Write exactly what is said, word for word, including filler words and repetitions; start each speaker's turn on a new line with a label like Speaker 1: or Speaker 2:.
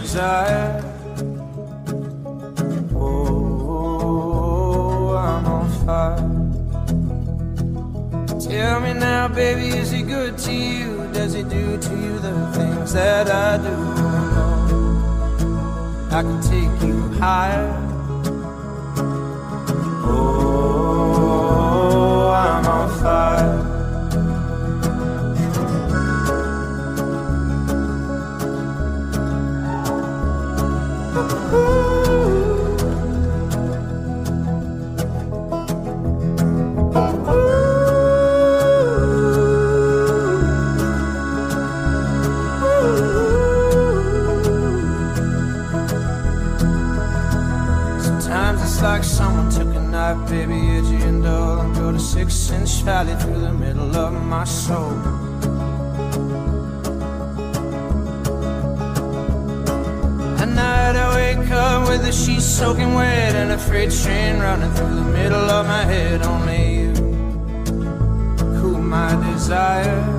Speaker 1: desire. Oh, I'm on fire. Tell me now, baby, is he good to you? Does he do to you the things that I do? I can take you higher. Oh, I'm on fire. Sometimes it's like someone took a knife, baby, edgy and dull, and cut a six-inch valley through the middle of my soul. At night I wake up with the sheets soaking wet and a freight train running through the middle of my head. Only you cool my desire.